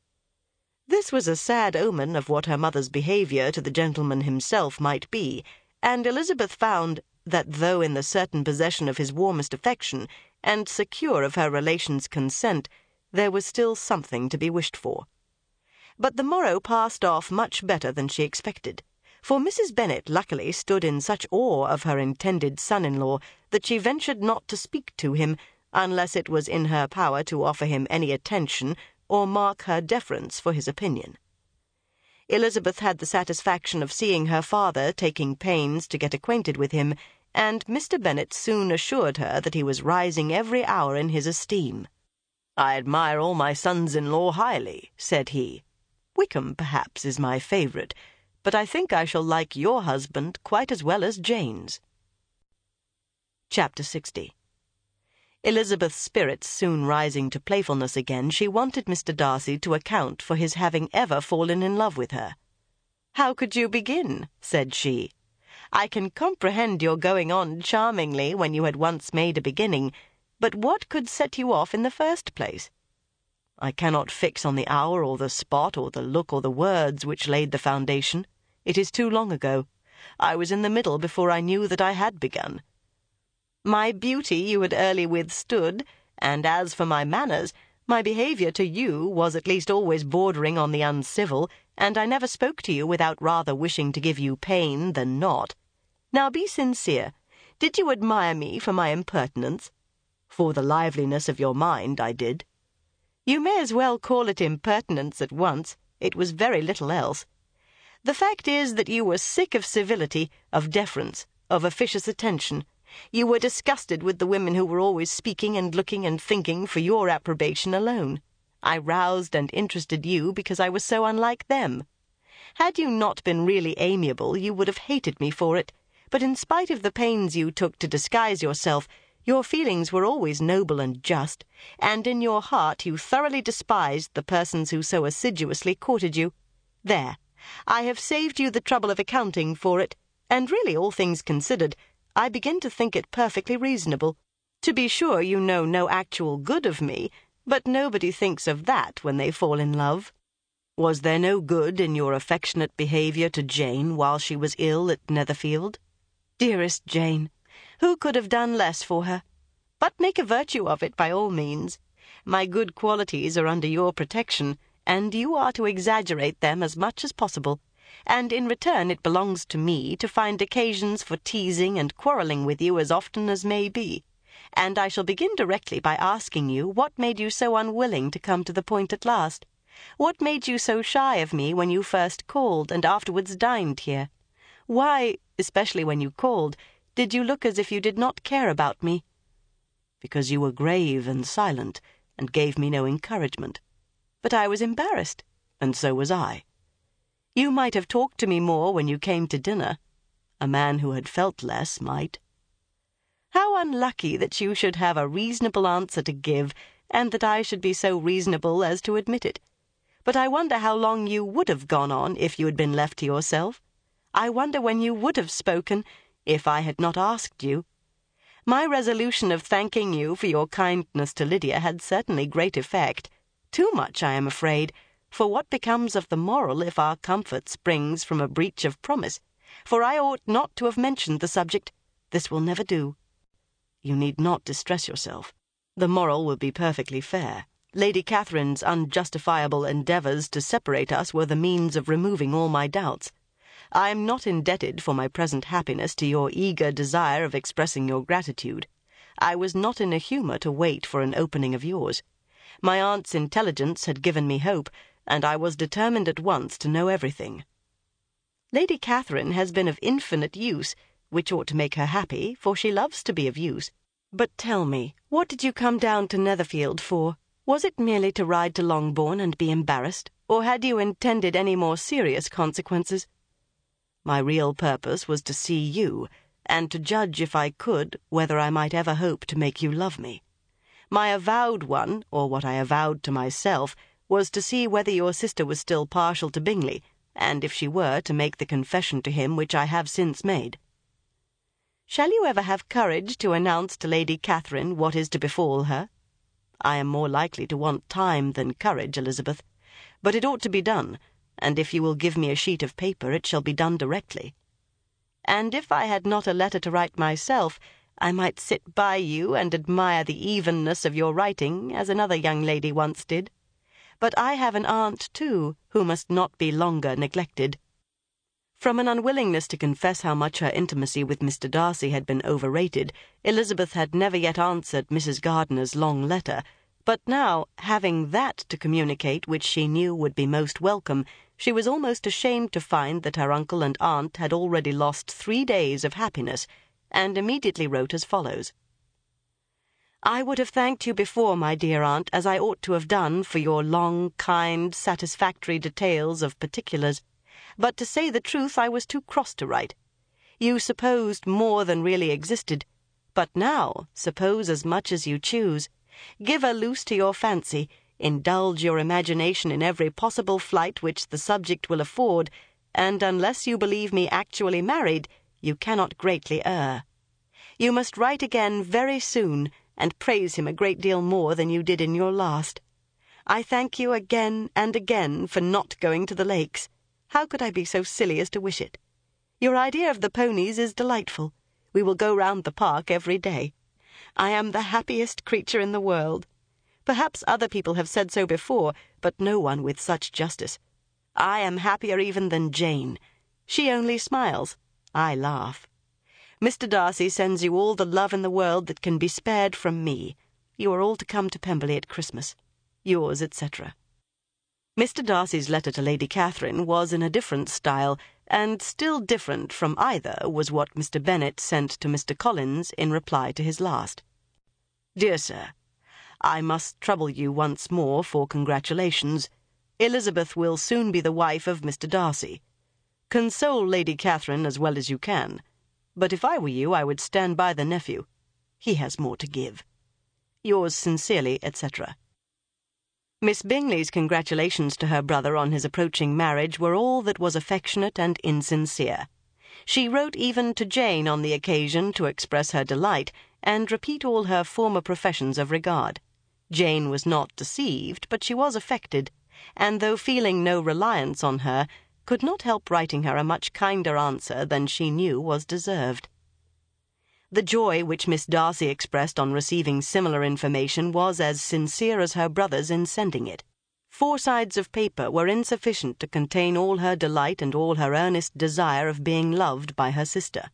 This was a sad omen of what her mother's behaviour to the gentleman himself might be, and Elizabeth found that, though in the certain possession of his warmest affection, and secure of her relations' consent, there was still something to be wished for. But the morrow passed off much better than she expected, for Missus Bennet luckily stood in such awe of her intended son-in-law that she ventured not to speak to him, unless it was in her power to offer him any attention or mark her deference for his opinion. Elizabeth had the satisfaction of seeing her father taking pains to get acquainted with him, and Mister Bennet soon assured her that he was rising every hour in his esteem. "I admire all my sons-in-law highly," said he. "Wickham, perhaps, is my favourite, but I think I shall like your husband quite as well as Jane's." Chapter sixty. Elizabeth's spirits soon rising to playfulness again, she wanted Mister Darcy to account for his having ever fallen in love with her. "How could you begin?" said she. "I can comprehend your going on charmingly when you had once made a beginning, but what could set you off in the first place? I cannot fix on the hour or the spot or the look or the words which laid the foundation. It is too long ago. I was in the middle before I knew that I had begun. My beauty you had early withstood, and as for my manners, my behaviour to you was at least always bordering on the uncivil, and I never spoke to you without rather wishing to give you pain than not. Now be sincere. Did you admire me for my impertinence? For the liveliness of your mind, I did. You may as well call it impertinence at once. It was very little else. The fact is that you were sick of civility, of deference, of officious attention. You were disgusted with the women who were always speaking and looking and thinking for your approbation alone. I roused and interested you because I was so unlike them. Had you not been really amiable, you would have hated me for it, but in spite of the pains you took to disguise yourself, your feelings were always noble and just, and in your heart you thoroughly despised the persons who so assiduously courted you. There, I have saved you the trouble of accounting for it, and really, all things considered, I begin to think it perfectly reasonable. To be sure, you know no actual good of me, but nobody thinks of that when they fall in love. Was there no good in your affectionate behaviour to Jane while she was ill at Netherfield? Dearest Jane, who could have done less for her? But make a virtue of it by all means. My good qualities are under your protection, and you are to exaggerate them as much as possible, and in return it belongs to me to find occasions for teasing and quarrelling with you as often as may be, and I shall begin directly by asking you what made you so unwilling to come to the point at last? What made you so shy of me when you first called and afterwards dined here? Why, especially when you called, did you look as if you did not care about me? Because you were grave and silent, and gave me no encouragement. But I was embarrassed, and so was I. You might have talked to me more when you came to dinner. A man who had felt less might. How unlucky that you should have a reasonable answer to give, and that I should be so reasonable as to admit it. But I wonder how long you would have gone on if you had been left to yourself. I wonder when you would have spoken, if I had not asked you. My resolution of thanking you for your kindness to Lydia had certainly great effect. Too much, I am afraid, for what becomes of the moral if our comfort springs from a breach of promise? For I ought not to have mentioned the subject. This will never do. You need not distress yourself. The moral will be perfectly fair. Lady Catherine's unjustifiable endeavours to separate us were the means of removing all my doubts. I am not indebted for my present happiness to your eager desire of expressing your gratitude. I was not in a humour to wait for an opening of yours. My aunt's intelligence had given me hope, and I was determined at once to know everything. Lady Catherine has been of infinite use, which ought to make her happy, for she loves to be of use. But tell me, what did you come down to Netherfield for? Was it merely to ride to Longbourn and be embarrassed, or had you intended any more serious consequences? My real purpose was to see you, and to judge, if I could, whether I might ever hope to make you love me. My avowed one, or what I avowed to myself, was to see whether your sister was still partial to Bingley, and if she were, to make the confession to him which I have since made. Shall you ever have courage to announce to Lady Catherine what is to befall her? I am more likely to want time than courage, Elizabeth, but it ought to be done, and if you will give me a sheet of paper, it shall be done directly. And if I had not a letter to write myself, I might sit by you and admire the evenness of your writing, as another young lady once did. But I have an aunt, too, who must not be longer neglected. From an unwillingness to confess how much her intimacy with Mister Darcy had been overrated, Elizabeth had never yet answered Missus Gardiner's long letter, but now, having that to communicate which she knew would be most welcome, she was almost ashamed to find that her uncle and aunt had already lost three days of happiness, and immediately wrote as follows. I would have thanked you before, my dear aunt, as I ought to have done, for your long, kind, satisfactory details of particulars. But to say the truth, I was too cross to write. You supposed more than really existed, but now suppose as much as you choose. Give a loose to your fancy, indulge your imagination in every possible flight which the subject will afford, and unless you believe me actually married, you cannot greatly err. You must write again very soon, and praise him a great deal more than you did in your last. I thank you again and again for not going to the Lakes. How could I be so silly as to wish it? Your idea of the ponies is delightful. We will go round the park every day. I am the happiest creature in the world. Perhaps other people have said so before, but no one with such justice. I am happier even than Jane. She only smiles. I laugh. Mister Darcy sends you all the love in the world that can be spared from me. You are all to come to Pemberley at Christmas. Yours, et cetera. Mister Darcy's letter to Lady Catherine was in a different style, and still different from either was what Mister Bennet sent to Mister Collins in reply to his last. Dear Sir, I must trouble you once more for congratulations. Elizabeth will soon be the wife of Mister Darcy. Console Lady Catherine as well as you can. But if I were you, I would stand by the nephew. He has more to give. Yours sincerely, et cetera. Miss Bingley's congratulations to her brother on his approaching marriage were all that was affectionate and insincere. She wrote even to Jane on the occasion to express her delight and repeat all her former professions of regard. Jane was not deceived, but she was affected, and though feeling no reliance on her, could not help writing her a much kinder answer than she knew was deserved. The joy which Miss Darcy expressed on receiving similar information was as sincere as her brother's in sending it. Four sides of paper were insufficient to contain all her delight and all her earnest desire of being loved by her sister.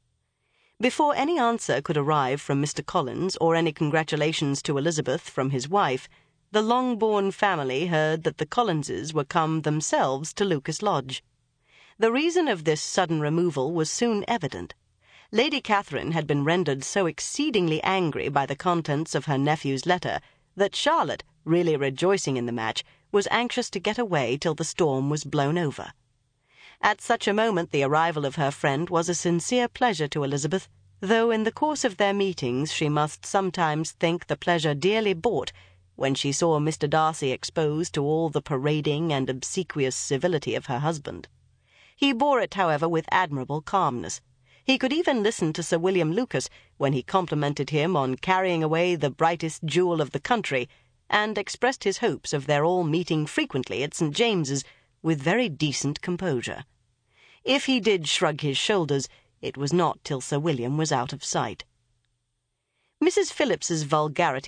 Before any answer could arrive from Mister Collins, or any congratulations to Elizabeth from his wife, the Longbourn family heard that the Collinses were come themselves to Lucas Lodge. The reason of this sudden removal was soon evident. Lady Catherine had been rendered so exceedingly angry by the contents of her nephew's letter that Charlotte, really rejoicing in the match, was anxious to get away till the storm was blown over. At such a moment the arrival of her friend was a sincere pleasure to Elizabeth, though in the course of their meetings she must sometimes think the pleasure dearly bought when she saw Mister Darcy exposed to all the parading and obsequious civility of her husband. He bore it, however, with admirable calmness. He could even listen to Sir William Lucas when he complimented him on carrying away the brightest jewel of the country, and expressed his hopes of their all meeting frequently at St James's with very decent composure. If he did shrug his shoulders, it was not till Sir William was out of sight. Missus Phillips's vulgarity